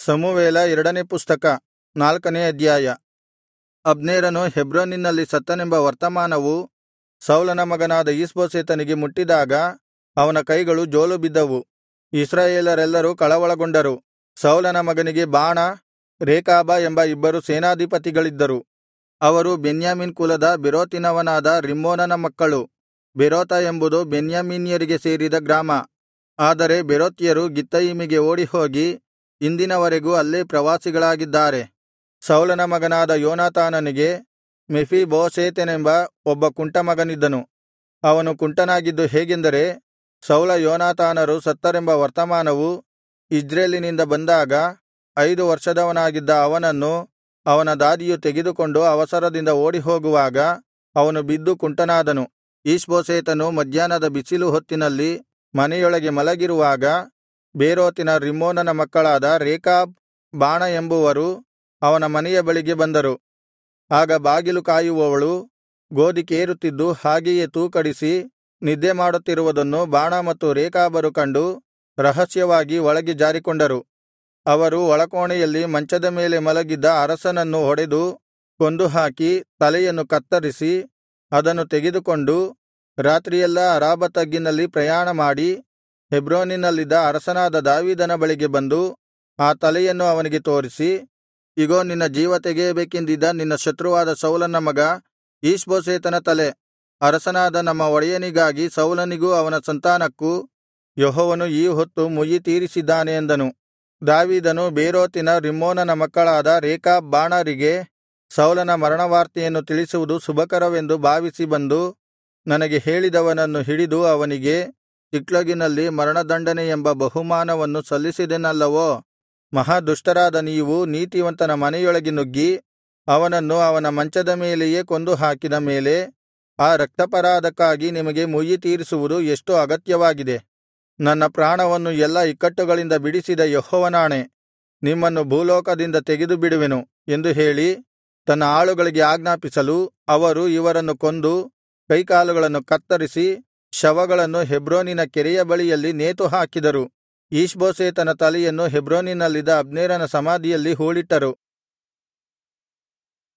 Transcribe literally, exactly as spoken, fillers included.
ಸಮುವೇಲ ಎರಡನೇ ಪುಸ್ತಕ ನಾಲ್ಕನೇ ಅಧ್ಯಾಯ. ಅಬ್ನೇರನು ಹೆಬ್ರೋನಿನಲ್ಲಿ ಸತ್ತನೆಂಬ ವರ್ತಮಾನವು ಸೌಲನ ಮಗನಾದ ಈಷ್ಬೋಶೆತನಿಗೆ ಮುಟ್ಟಿದಾಗ ಅವನ ಕೈಗಳು ಜೋಲು ಬಿದ್ದವು. ಇಸ್ರಾಯೇಲರೆಲ್ಲರೂ ಕಳವಳಗೊಂಡರು. ಸೌಲನ ಮಗನಿಗೆ ಬಾಣ, ರೇಕಾಬ ಎಂಬ ಇಬ್ಬರು ಸೇನಾಧಿಪತಿಗಳಿದ್ದರು. ಅವರು ಬೆನ್ಯಾಮೀನ್ ಕುಲದ ಬೆರೋತಿನವನಾದ ರಿಮ್ಮೋನನ ಮಕ್ಕಳು. ಬೆರೋತ ಎಂಬುದು ಬೆನ್ಯಾಮೀನ್ಯರಿಗೆ ಸೇರಿದ ಗ್ರಾಮ. ಆದರೆ ಬೆರೋತ್ಯರು ಗಿತ್ತಯಿಮಿಗೆ ಓಡಿಹೋಗಿ ಇಂದಿನವರೆಗೂ ಅಲ್ಲೇ ಪ್ರವಾಸಿಗಳಾಗಿದ್ದಾರೆ. ಸೌಲನ ಮಗನಾದ ಯೋನಾತಾನನಿಗೆ ಮೆಫೀಬೋಶೆತನೆಂಬ ಒಬ್ಬ ಕುಂಟ ಮಗನಿದ್ದನು. ಅವನು ಕುಂಟನಾಗಿದ್ದು ಹೇಗೆಂದರೆ, ಸೌಲ ಯೋನಾತಾನರು ಸತ್ತರೆಂಬ ವರ್ತಮಾನವು ಇಜ್ರೇಲಿನಿಂದ ಬಂದಾಗ ಐದು ವರ್ಷದವನಾಗಿದ್ದ ಅವನನ್ನು ಅವನ ದಾದಿಯು ತೆಗೆದುಕೊಂಡು ಅವಸರದಿಂದ ಓಡಿಹೋಗುವಾಗ ಅವನು ಬಿದ್ದು ಕುಂಟನಾದನು. ಈಷ್ಬೋಶೆತನು ಮಧ್ಯಾಹ್ನದ ಬಿಸಿಲು ಹೊತ್ತಿನಲ್ಲಿ ಮನೆಯೊಳಗೆ ಮಲಗಿರುವಾಗ ಬೇರೋತಿನ ರಿಮ್ಮೋನನ ಮಕ್ಕಳಾದ ರೇಕಾಬ್, ಬಾಣ ಎಂಬುವರು ಅವನ ಮನೆಯ ಬಳಿಗೆ ಬಂದರು. ಆಗ ಬಾಗಿಲು ಕಾಯುವವಳು ಗೋದಿ ಕೇರುತ್ತಿದ್ದು ಹಾಗೆಯೇ ತೂಕಡಿಸಿ ನಿದ್ದೆ ಮಾಡುತ್ತಿರುವುದನ್ನು ಬಾಣ ಮತ್ತು ರೇಕಾಬರು ಕಂಡು ರಹಸ್ಯವಾಗಿ ಒಳಗೆ ಜಾರಿಕೊಂಡರು. ಅವರು ಒಳಕೋಣೆಯಲ್ಲಿ ಮಂಚದ ಮೇಲೆ ಮಲಗಿದ್ದ ಅರಸನನ್ನು ಹೊಡೆದು ಕೊಂದುಹಾಕಿ ತಲೆಯನ್ನು ಕತ್ತರಿಸಿ ಅದನ್ನು ತೆಗೆದುಕೊಂಡು ರಾತ್ರಿಯೆಲ್ಲಾ ಅರಾಬಾ ತಗ್ಗಿನಲ್ಲಿ ಪ್ರಯಾಣಮಾಡಿ ಹೆಬ್ರೋನಿನಲ್ಲಿದ್ದ ಅರಸನಾದ ದಾವೀದನ ಬಳಿಗೆ ಬಂದು ಆ ತಲೆಯನ್ನು ಅವನಿಗೆ ತೋರಿಸಿ, ಇಗೋ, ನಿನ್ನ ಜೀವ ತೆಗೆಯಬೇಕೆಂದಿದ್ದ ನಿನ್ನ ಶತ್ರುವಾದ ಸೌಲನ ಮಗ ಈಷ್ಬೋಶೆತನ ತಲೆ. ಅರಸನಾದ ನಮ್ಮ ಒಡೆಯನಿಗಾಗಿ ಸೌಲನಿಗೂ ಅವನ ಸಂತಾನಕ್ಕೂ ಯೆಹೋವನು ಈ ಹೊತ್ತು ಮುಯ್ಯಿ ತೀರಿಸಿದ್ದಾನೆ ಎಂದನು. ದಾವೀದನು ಬೇರೋತಿನ ರಿಮ್ಮೋನನ ಮಕ್ಕಳಾದ ರೇಕಾಬ್, ಬಾಣರಿಗೆ ಸೌಲನ ಮರಣವಾರ್ತೆಯನ್ನು ತಿಳಿಸುವುದು ಶುಭಕರವೆಂದು ಭಾವಿಸಿ ಬಂದು ನನಗೆ ಹೇಳಿದವನನ್ನು ಹಿಡಿದು ಅವನಿಗೆ ಚಿಕ್ಲಗಿನಲ್ಲಿ ಮರಣದಂಡನೆ ಎಂಬ ಬಹುಮಾನವನ್ನು ಸಲ್ಲಿಸಿದೆನಲ್ಲವೋ. ಮಹಾದುಷ್ಟರಾದ ನೀವು ನೀತಿವಂತನ ಮನೆಯೊಳಗೆ ನುಗ್ಗಿ ಅವನನ್ನು ಅವನ ಮಂಚದ ಮೇಲೆಯೇ ಕೊಂದು ಹಾಕಿದ ಮೇಲೆ ಆ ರಕ್ತಾಪರಾಧಕ್ಕಾಗಿ ನಿಮಗೆ ಮುಯ್ಯಿ ತೀರಿಸುವುದು ಎಷ್ಟು ಅಗತ್ಯವಾಗಿದೆ. ನನ್ನ ಪ್ರಾಣವನ್ನು ಎಲ್ಲಾ ಇಕ್ಕಟ್ಟುಗಳಿಂದ ಬಿಡಿಸಿದ ಯೆಹೋವನಾಣೆ, ನಿಮ್ಮನ್ನು ಭೂಲೋಕದಿಂದ ತೆಗೆದುಬಿಡುವೆನು ಎಂದು ಹೇಳಿ ತನ್ನ ಆಳುಗಳಿಗೆ ಆಜ್ಞಾಪಿಸಲು ಅವರು ಇವರನ್ನು ಕೊಂದು ಕೈಕಾಲುಗಳನ್ನು ಕತ್ತರಿಸಿ ಶವಗಳನ್ನು ಹೆಬ್ರೋನಿನ ಕೆರೆಯ ಬಳಿಯಲ್ಲಿ ನೇತುಹಾಕಿದರು. ಈಷ್ಬೋಶೆತನ ತಲೆಯನ್ನು ಹೆಬ್ರೋನಿನಲ್ಲಿದ್ದ ಅಬ್ನೇರನ ಸಮಾಧಿಯಲ್ಲಿ ಹೂಳಿಟ್ಟರು.